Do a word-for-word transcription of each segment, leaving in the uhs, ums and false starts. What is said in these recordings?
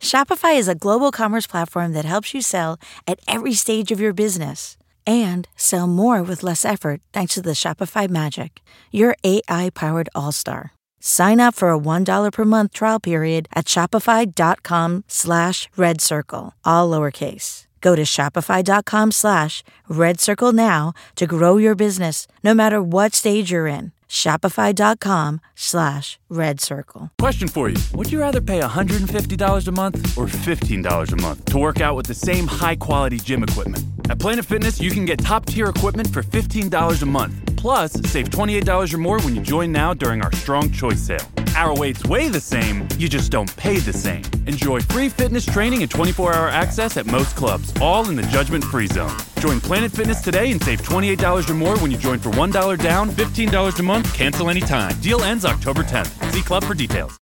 Shopify is a global commerce platform that helps you sell at every stage of your business and sell more with less effort thanks to the Shopify Magic, your A I-powered all-star. Sign up for a one dollar per month trial period at shopify.com slash red circle, all lowercase. Go to shopify.com slash red circle now to grow your business no matter what stage you're in. Shopify.com slash red circle. Question for you. Would you rather pay one hundred fifty dollars a month or fifteen dollars a month to work out with the same high-quality gym equipment? At Planet Fitness, you can get top-tier equipment for fifteen dollars a month. Plus, save twenty-eight dollars or more when you join now during our Strong Choice sale. Our weights weigh the same, you just don't pay the same. Enjoy free fitness training and twenty-four hour access at most clubs, all in the judgment-free zone. Join Planet Fitness today and save twenty-eight dollars or more when you join for one dollar down, fifteen dollars a month, cancel anytime. Deal ends October tenth. See club for details.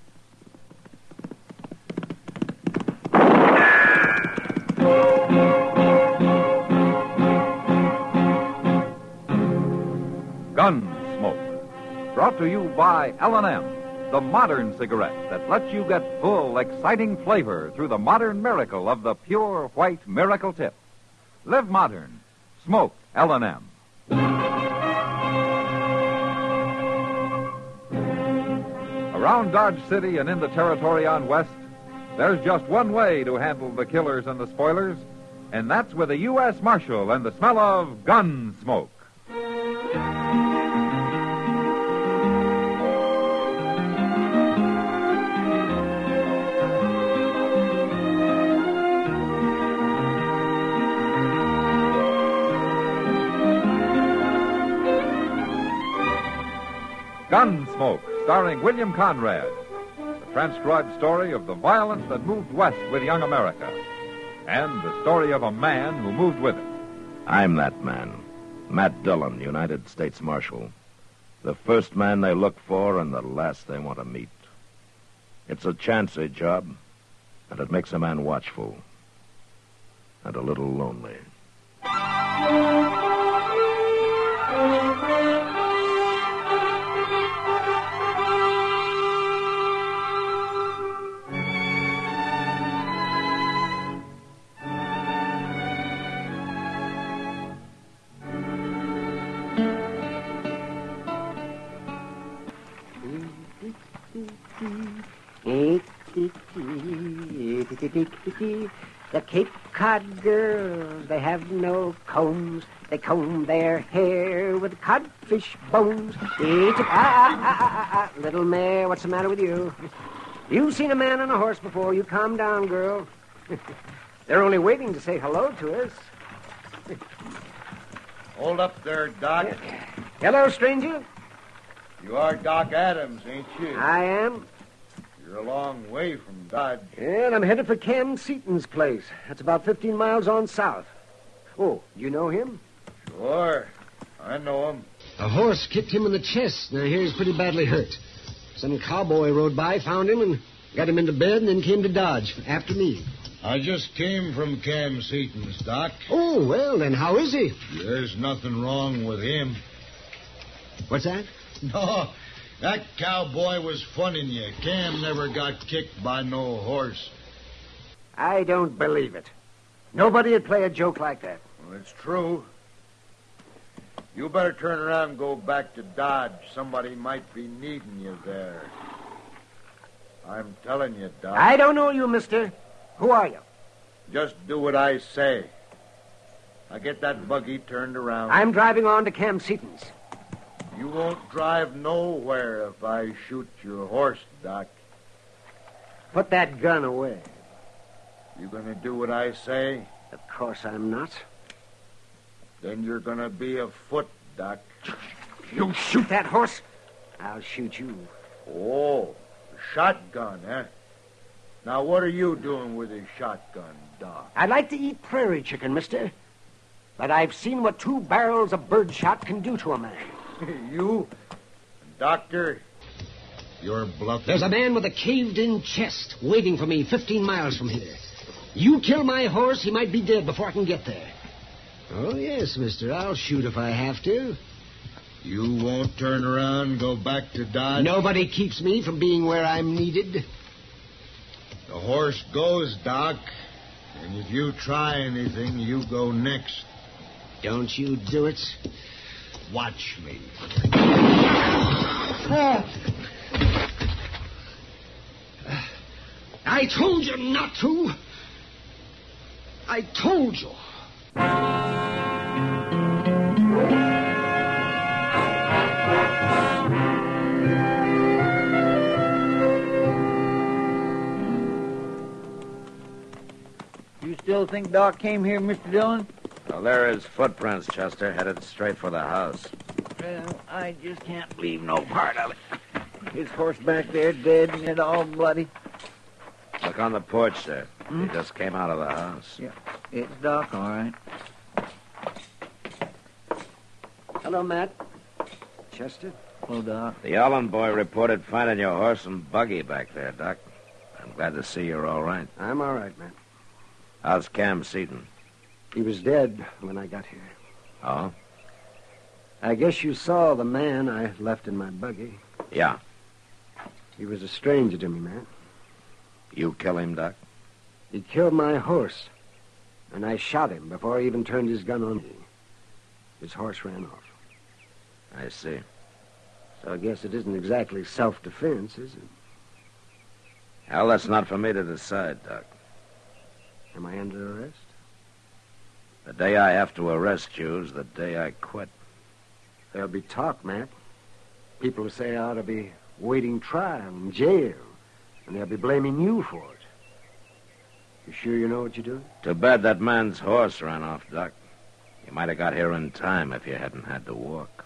Gunsmoke, brought to you by L and M, the modern cigarette that lets you get full, exciting flavor through the modern miracle of the pure white Miracle Tip. Live modern. Smoke L and M. Around Dodge City and in the territory on West, there's just one way to handle the killers and the spoilers, and that's with a U S Marshal and the smell of gun smoke. Gunsmoke, starring William Conrad, the transcribed story of the violence that moved west with young America, and the story of a man who moved with it. I'm that man, Matt Dillon, United States Marshal. The first man they look for and the last they want to meet. It's a chancy job, and it makes a man watchful and a little lonely. The Cape Cod girls, they have no combs. They comb their hair with codfish bones. Ah, ah, ah, ah, ah. Little mare, what's the matter with you? You've seen a man on a horse before. You calm down, girl. They're only waiting to say hello to us. Hold up there, Doc. Hello, stranger. You are Doc Adams, ain't you? I am. You're a long way from Dodge. And I'm headed for Cam Seaton's place. That's about fifteen miles on south. Oh, you know him? Sure. I know him. A horse kicked him in the chest. Now, here he's pretty badly hurt. Some cowboy rode by, found him, and got him into bed, and then came to Dodge after me. I just came from Cam Seaton's, Doc. Oh, well, then how is he? There's nothing wrong with him. What's that? No, that cowboy was funning you. Cam never got kicked by no horse. I don't believe it. Nobody would play a joke like that. Well, it's true. You better turn around and go back to Dodge. Somebody might be needing you there. I'm telling you, Doc. I don't know you, mister. Who are you? Just do what I say. Now get that buggy turned around. I'm driving on to Cam Seaton's. You won't drive nowhere if I shoot your horse, Doc. Put that gun away. You gonna do what I say? Of course I'm not. Then you're gonna be afoot, Doc. You shoot that horse, I'll shoot you. Oh, a shotgun, eh? Now, what are you doing with a shotgun, Doc? I'd like to eat prairie chicken, mister. But I've seen what two barrels of birdshot can do to a man. You? Doctor, you're bluffing. There's a man with a caved-in chest waiting for me fifteen miles from here. You kill my horse, he might be dead before I can get there. Oh, yes, mister. I'll shoot if I have to. You won't turn around and go back to Dodge? Nobody keeps me from being where I'm needed. The horse goes, Doc. And if you try anything, you go next. Don't you do it. Watch me. I told you not to. I told you. You still think Doc came here, Mister Dillon? Well, there are his footprints, Chester, headed straight for the house. Well, I just can't believe no part of it. His horse back there dead and all bloody. Look on the porch there. Hmm? He just came out of the house. Yeah, it's Doc, all right. Hello, Matt. Chester? Hello, Doc. The Allen boy reported finding your horse and buggy back there, Doc. I'm glad to see you're all right. I'm all right, Matt. How's Cam Seaton? He was dead when I got here. Oh? I guess you saw the man I left in my buggy. Yeah. He was a stranger to me, Matt. You kill him, Doc? He killed my horse, and I shot him before he even turned his gun on me. His horse ran off. I see. So I guess it isn't exactly self-defense, is it? Well, that's not for me to decide, Doc. Am I under arrest? The day I have to arrest you is the day I quit. There'll be talk, Matt. People will say I ought to be waiting trial in jail, and they'll be blaming you for it. You sure you know what you're doing? Too bad that man's horse ran off, Doc. You might have got here in time if you hadn't had to walk.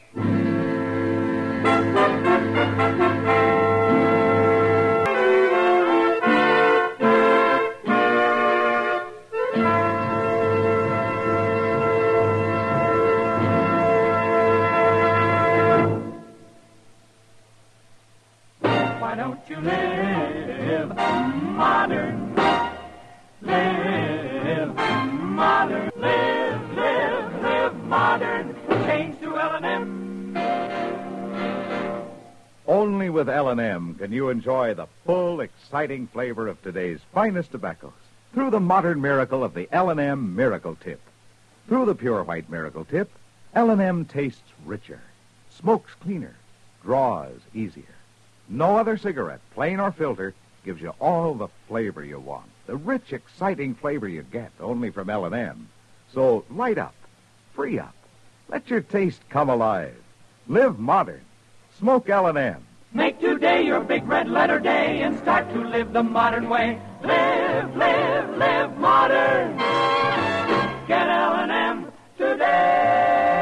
Why don't you live modern? Live modern. Live, live, live modern. Change to L and M. Only with L and M can you enjoy the full, exciting flavor of today's finest tobaccos through the modern miracle of the L and M Miracle Tip. Through the pure white Miracle Tip, L and M tastes richer, smokes cleaner, draws easier. No other cigarette, plain or filter, gives you all the flavor you want. The rich, exciting flavor you get only from L and M. So light up, free up, let your taste come alive. Live modern. Smoke L and M. Make today your big red letter day and start to live the modern way. Live, live, live modern. Get L and M today.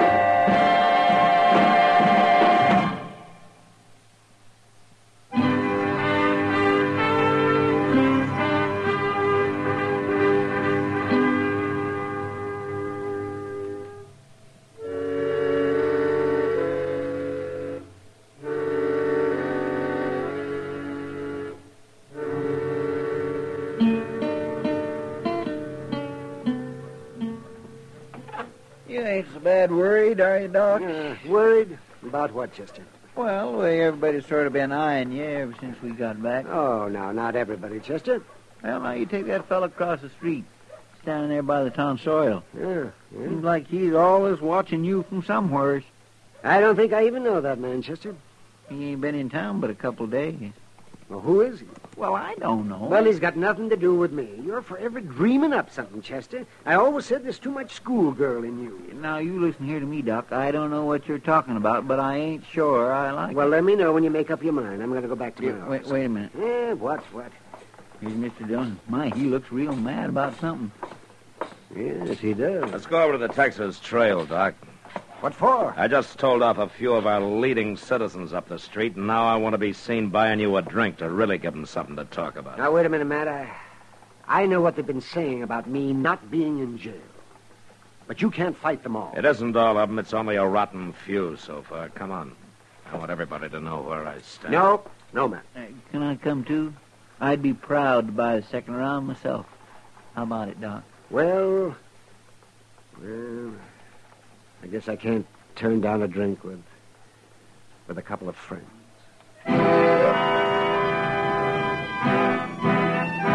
You ain't so bad worried, are you, Doc? Uh, worried? About what, Chester? Well, the way everybody's sort of been eyeing you ever since we got back. Oh, no, not everybody, Chester. Well, now you take that fella across the street, standing there by the tonsorial. Yeah, yeah. Seems like he's always watching you from somewheres. I don't think I even know that man, Chester. He ain't been in town but a couple of days. Well, who is he? Well, I don't know. Well, he's got nothing to do with me. You're forever dreaming up something, Chester. I always said there's too much schoolgirl in you. Now, you listen here to me, Doc. I don't know what you're talking about, but I ain't sure I like Well, it. let me know when you make up your mind. I'm going to go back to my Yeah, wait, office. wait a minute. Eh, what, what? Here's Mister Dillon. My, he looks real mad about something. Yes, he does. Let's go over to the Texas Trail, Doc. What for? I just told off a few of our leading citizens up the street, and now I want to be seen buying you a drink to really give them something to talk about. Now, wait a minute, Matt. I, I know what they've been saying about me not being in jail. But you can't fight them all. It isn't all of them. It's only a rotten few so far. Come on. I want everybody to know where I stand. No, no, Matt. Uh, can I come too? I'd be proud to buy the second round myself. How about it, Doc? Well, well, I guess I can't turn down a drink with, with a couple of friends.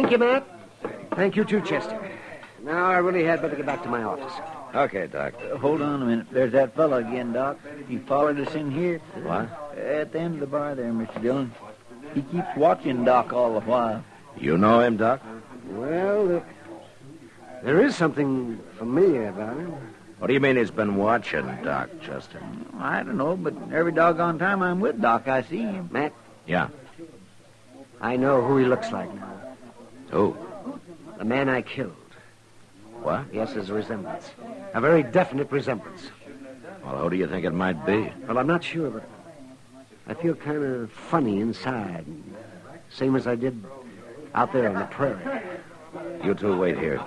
Thank you, Matt. Thank you, too, Chester. Now I really had better get back to my office. Okay, Doc. Uh, hold on a minute. There's that fellow again, Doc. He followed us in here. What? At the end of the bar there, Mister Dillon. He keeps watching Doc all the while. You know him, Doc? Well, uh, there is something familiar about him. What do you mean he's been watching Doc, Chester? I don't know, but every doggone time I'm with Doc, I see him. Matt, Yeah. I know who he looks like now. Who? The man I killed. What? Yes, there's a resemblance. A very definite resemblance. Well, who do you think it might be? Well, I'm not sure, but I feel kind of funny inside. Same as I did out there on the prairie. You two wait here.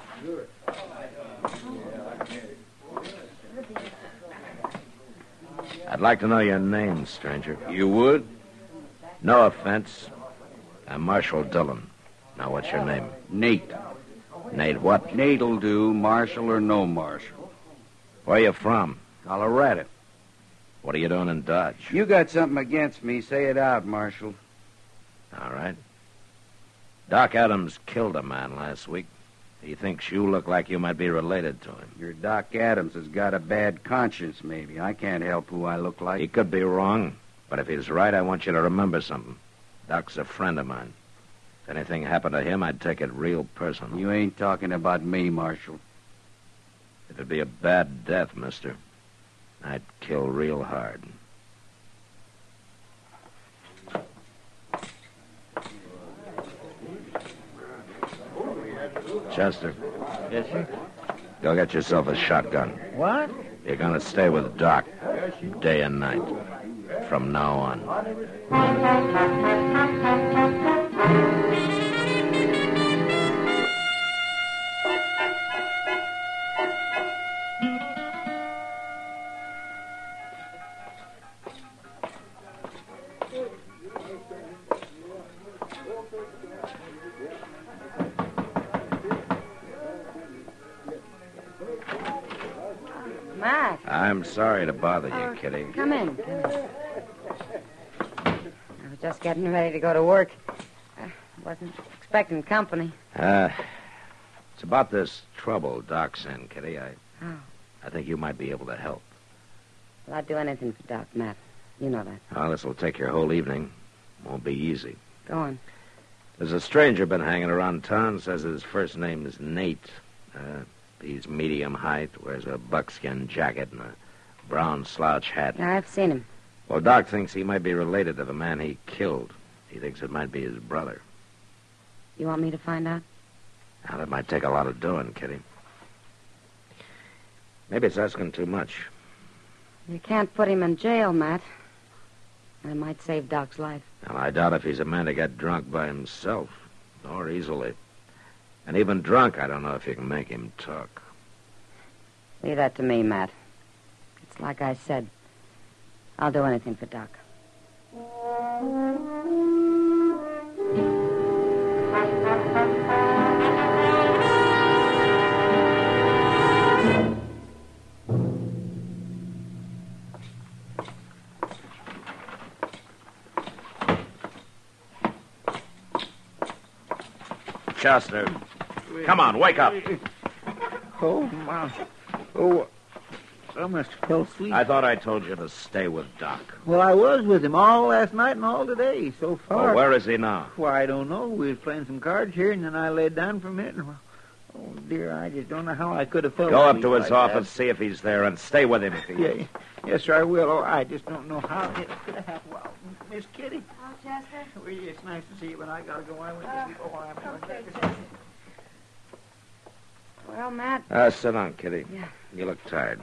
I'd like to know your name, stranger. You would? No offense. I'm Marshal Dillon. Now, what's your name? Nate. Nate what? Nate'll do, Marshal or no Marshal. Where you from? Colorado. What are you doing in Dodge? You got something against me, say it out, Marshal. All right. Doc Adams killed a man last week. He thinks you look like you might be related to him. Your Doc Adams has got a bad conscience, maybe. I can't help who I look like. He could be wrong, but if he's right, I want you to remember something. Doc's a friend of mine. If anything happened to him, I'd take it real personal. You ain't talking about me, Marshal. It'd be a bad death, mister. I'd kill real hard. Chester, Yes, sir. go get yourself a shotgun. What? You're gonna stay with Doc day and night from now on. Matt. I'm sorry to bother you, Kitty. Come in. Come in. I was just getting ready to go to work. I wasn't expecting company. Uh, it's about this trouble Doc's in, Kitty. I, Oh. I think you might be able to help. Well, I'd do anything for Doc, Matt. You know that. Well, this will take your whole evening. Won't be easy. Go on. There's a stranger been hanging around town. Says his first name is Nate. Uh, he's medium height, wears a buckskin jacket and a brown slouch hat. Yeah, I've seen him. Well, Doc thinks he might be related to the man he killed. He thinks it might be his brother. You want me to find out? Now, that might take a lot of doing, Kitty. Maybe it's asking too much. You can't put him in jail, Matt. It might save Doc's life. Well, I doubt if he's a man to get drunk by himself, or easily. And even drunk, I don't know if you can make him talk. Leave that to me, Matt. It's like I said. I'll do anything for Doc. Chester, come on, wake up. Oh, my. Oh, I must have fell asleep. I thought I told you to stay with Doc. Well, I was with him all last night and all today, so far. Oh, where is he now? Why, I don't know. We was playing some cards here, and then I laid down for a minute. And, oh, dear, I just don't know how I could have fell Go up asleep to his like office, see if he's there, and stay with him if he that. is. Yeah, yes, sir, I will. Oh, I just don't know how it could have happened. Well, Miss Kitty. Oh, Chester? Well, it's nice to see you, but I gotta go. I went to sleep. Oh, I'm Okay, Chester. Well, Matt, Uh, sit down, Kitty. Yeah. You look tired.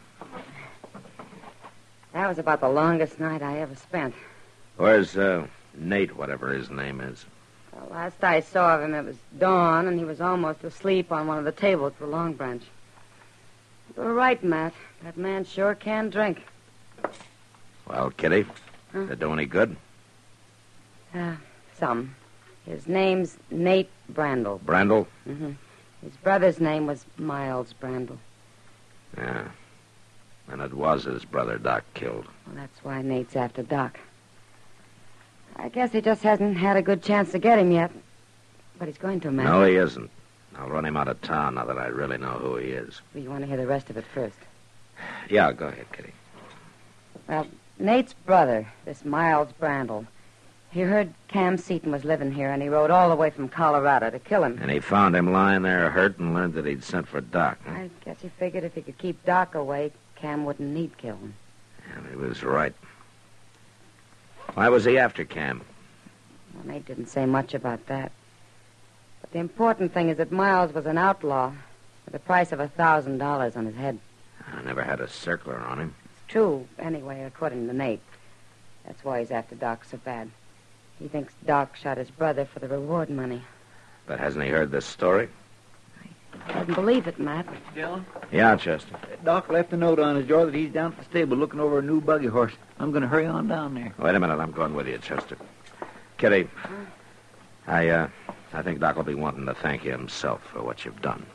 that was about the longest night I ever spent. Where's, uh, Nate, whatever his name is? Well, last I saw of him, it was dawn, and he was almost asleep on one of the tables at the Long Branch. You were right, Matt. That man sure can drink. Well, Kitty, Huh? did it do any good? Uh, some. His name's Nate Brandel. Brandel? Mm-hmm. His brother's name was Miles Brandel. Yeah. And it was his brother Doc killed. Well, that's why Nate's after Doc. I guess he just hasn't had a good chance to get him yet. But he's going to, Matt. No, he isn't. I'll run him out of town now that I really know who he is. Well, you want to hear the rest of it first? Yeah, go ahead, Kitty. Well, Nate's brother, this Miles Brandel, he heard Cam Seaton was living here, and he rode all the way from Colorado to kill him. And he found him lying there hurt and learned that he'd sent for Doc. Huh? I guess he figured if he could keep Doc away, Cam wouldn't need killing. And he was right. Why was he after Cam? Well, Nate didn't say much about that. But the important thing is that Miles was an outlaw with a price of a thousand dollars on his head. I never had a circler on him. It's true, anyway, according to Nate. That's why he's after Doc so bad. He thinks Doc shot his brother for the reward money. But hasn't he heard this story? I couldn't believe it, Matt. Dillon? Yeah, Chester. Doc left a note on his door that he's down at the stable looking over a new buggy horse. I'm going to hurry on down there. Wait a minute, I'm going with you, Chester. Kitty, I, uh, I think Doc will be wanting to thank you himself for what you've done.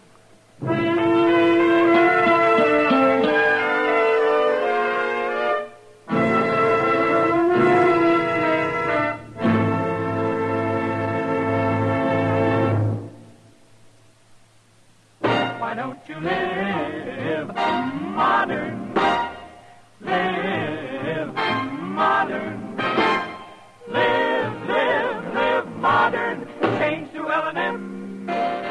Why don't you live modern? Live modern. Live, live, live modern. Change to L and M.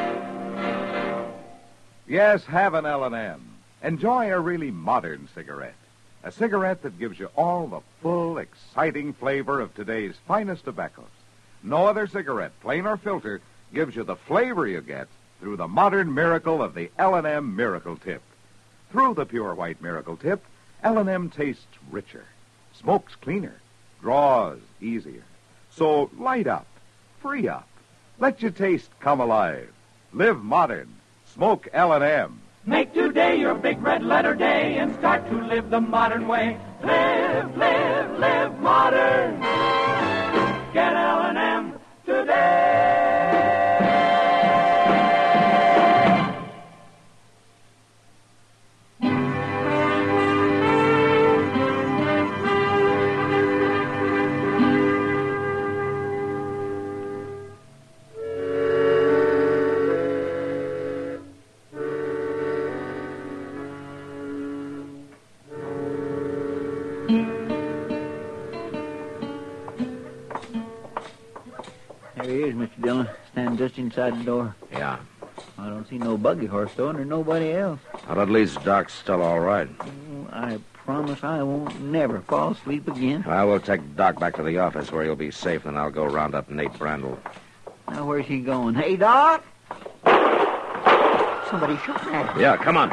Yes, have an L and M. Enjoy a really modern cigarette. A cigarette that gives you all the full, exciting flavor of today's finest tobaccos. No other cigarette, plain or filter, gives you the flavor you get through the modern miracle of the L and M Miracle Tip. Through the pure white Miracle Tip, L and M tastes richer, smokes cleaner, draws easier. So light up, free up, let your taste come alive. Live modern. Smoke L and M. Make today your big red letter day and start to live the modern way. Live, live, live modern. Get L and M today. There he is, Mister Dillon, standing just inside the door. Yeah. I don't see no buggy horse, though, and there's nobody else. Well, at least Doc's still all right. Oh, I promise I won't never fall asleep again. I will take Doc back to the office where he'll be safe, and I'll go round up Nate Brandel. Now, where's he going? Hey, Doc! Somebody shot at him. Yeah, come on.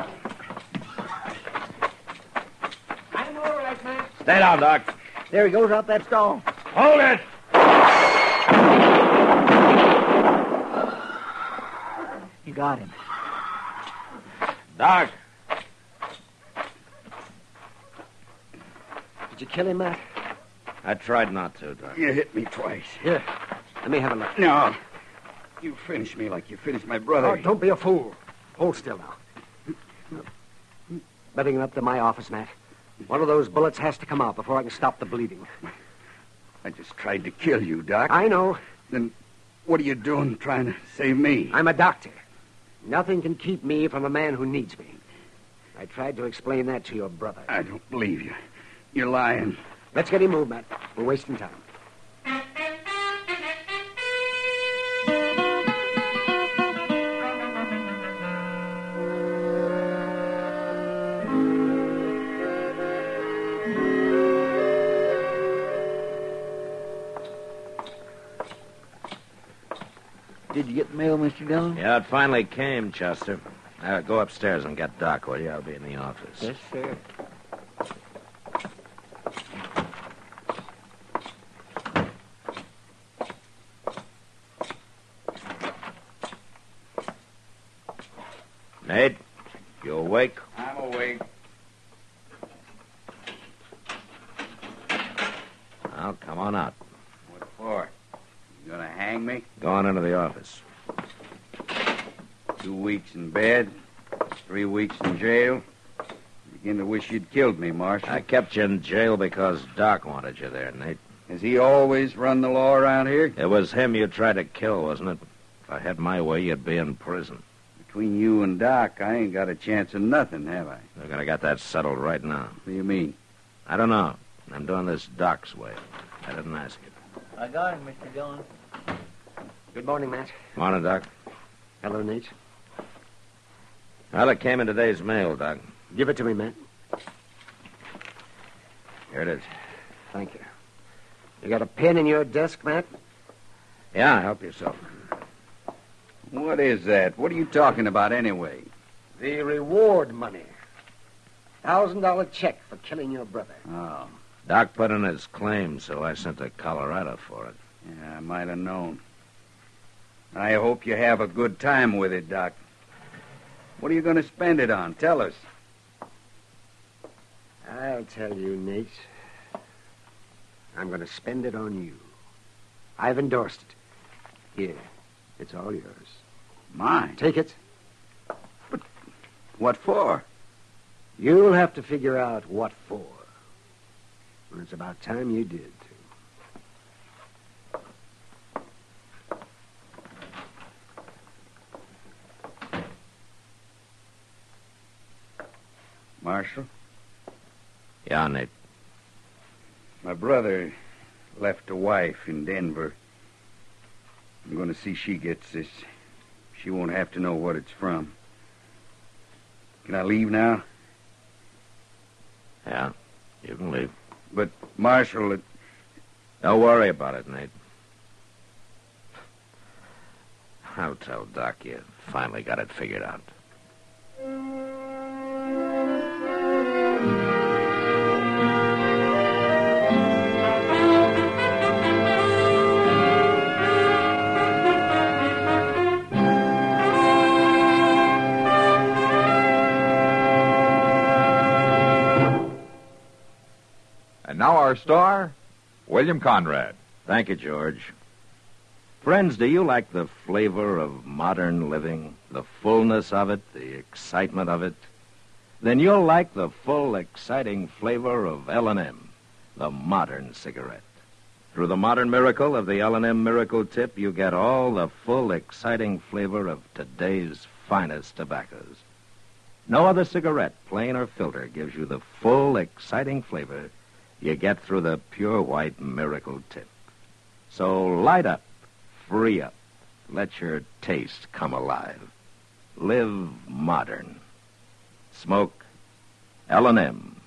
I'm all right, man. Stay down, Doc. There he goes out that stall. Hold it! You got him. Doc. Did you kill him, Matt? I tried not to, Doc. You hit me twice. Here, let me have a look. No. You finished me like you finished my brother. Oh, don't be a fool. Hold still now. Better get up to my office, Matt. One of those bullets has to come out before I can stop the bleeding. I just tried to kill you, Doc. I know. Then what are you doing trying to save me? I'm a doctor. Nothing can keep me from a man who needs me. I tried to explain that to your brother. I don't believe you. You're lying. Let's get him moved, Matt. We're wasting time. Did you get the mail, Mister Dillon? Yeah, it finally came, Chester. Uh, go upstairs and get Doc, will you? I'll be in the office. Yes, sir. Nate, you awake? I'm awake. Well, come on out. What for? You gonna hang me? Go on into the office. Two weeks in bed, three weeks in jail. Begin to wish you'd killed me, Marshal. I kept you in jail because Doc wanted you there, Nate. Has he always run the law around here? It was him you tried to kill, wasn't it? If I had my way, you'd be in prison. Between you and Doc, I ain't got a chance of nothing, have I? They're going to get that settled right now. What do you mean? I don't know. I'm doing this Doc's way. I didn't ask you. I got him, Mister Dillon. Good morning, Matt. Morning, Doc. Hello, Nate. Well, it came in today's mail, Doc. Give it to me, Matt. Here it is. Thank you. You got a pen in your desk, Matt? Yeah, help yourself. What is that? What are you talking about anyway? The reward money. Thousand dollar check for killing your brother. Oh. Doc put in his claim, so I sent to Colorado for it. Yeah, I might have known. I hope you have a good time with it, Doc. What are you going to spend it on? Tell us. I'll tell you, Nate. I'm going to spend it on you. I've endorsed it. Here, it's all yours. Mine? Take it. But what for? You'll have to figure out what for. And it's about time you did, too. Marshal? Yeah, Nate. My brother left a wife in Denver. I'm going to see she gets this. She won't have to know what it's from. Can I leave now? Yeah, you can leave. But, Marshal, it... Don't worry about it, Nate. I'll tell Doc you finally got it figured out. And now our star, William Conrad. Thank you, George. Friends, do you like the flavor of modern living, the fullness of it, the excitement of it? Then you'll like the full, exciting flavor of L and M, the modern cigarette. Through the modern miracle of the L and M Miracle Tip, you get all the full, exciting flavor of today's finest tobaccos. No other cigarette, plain or filter, gives you the full, exciting flavor you get through the pure white Miracle Tip. So light up, free up, let your taste come alive. Live modern. Smoke L and M.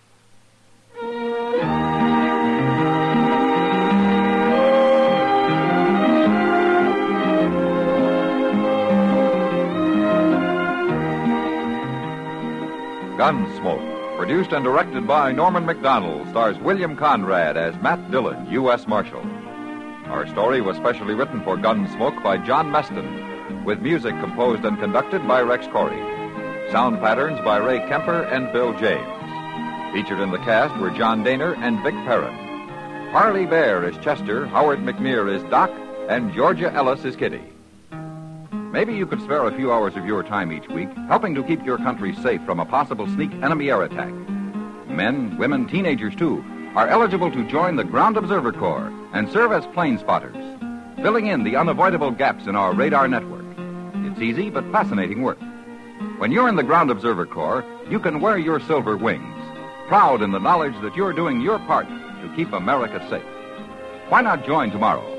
Gunsmoke, produced and directed by Norman Macdonald, stars William Conrad as Matt Dillon, U S Marshal. Our story was specially written for Gunsmoke by John Meston, with music composed and conducted by Rex Corey. Sound patterns by Ray Kemper and Bill James. Featured in the cast were John Daner and Vic Perrin. Harley Bear is Chester, Howard McNear is Doc, and Georgia Ellis is Kitty. Maybe you could spare a few hours of your time each week helping to keep your country safe from a possible sneak enemy air attack. Men, women, teenagers, too, are eligible to join the Ground Observer Corps and serve as plane spotters, filling in the unavoidable gaps in our radar network. It's easy but fascinating work. When you're in the Ground Observer Corps, you can wear your silver wings, proud in the knowledge that you're doing your part to keep America safe. Why not join tomorrow?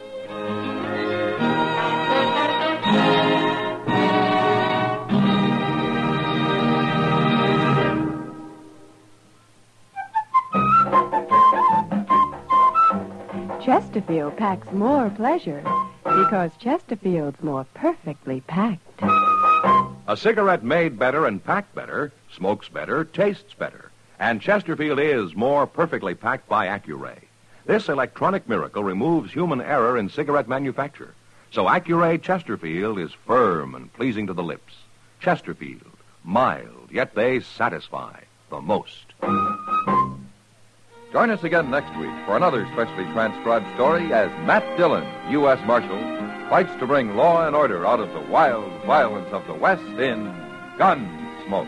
Chesterfield packs more pleasure because Chesterfield's more perfectly packed. A cigarette made better and packed better, smokes better, tastes better. And Chesterfield is more perfectly packed by Accuray. This electronic miracle removes human error in cigarette manufacture. So Accuray Chesterfield is firm and pleasing to the lips. Chesterfield, mild, yet they satisfy the most. Join us again next week for another specially transcribed story as Matt Dillon, U S Marshal, fights to bring law and order out of the wild violence of the West in Gunsmoke.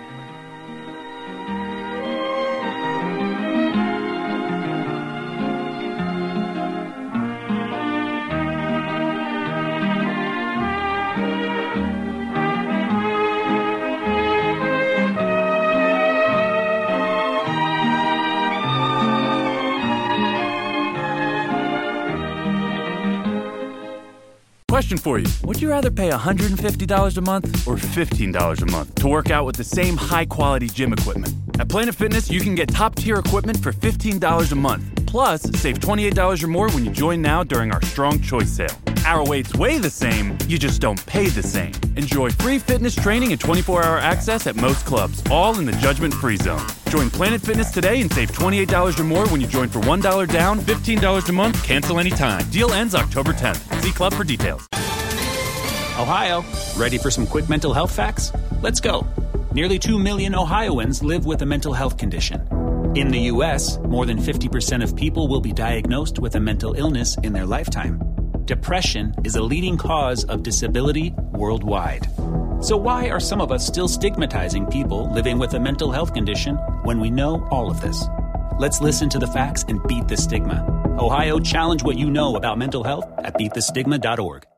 Question for you. Would you rather pay one hundred fifty dollars a month or fifteen dollars a month to work out with the same high-quality gym equipment? At Planet Fitness, you can get top-tier equipment for fifteen dollars a month. Plus, save twenty-eight dollars or more when you join now during our Strong Choice sale. Our weights weigh the same, you just don't pay the same. Enjoy free fitness training and twenty-four hour access at most clubs, all in the judgment-free zone. Join Planet Fitness today and save twenty-eight dollars or more when you join for one dollar down, fifteen dollars a month, cancel anytime. Deal ends October tenth. See club for details. Ohio, ready for some quick mental health facts? Let's go. Nearly two million Ohioans live with a mental health condition. In the U S, more than fifty percent of people will be diagnosed with a mental illness in their lifetime. Depression is a leading cause of disability worldwide. So why are some of us still stigmatizing people living with a mental health condition when we know all of this? Let's listen to the facts and beat the stigma. Ohio, challenge what you know about mental health at beat the stigma dot org.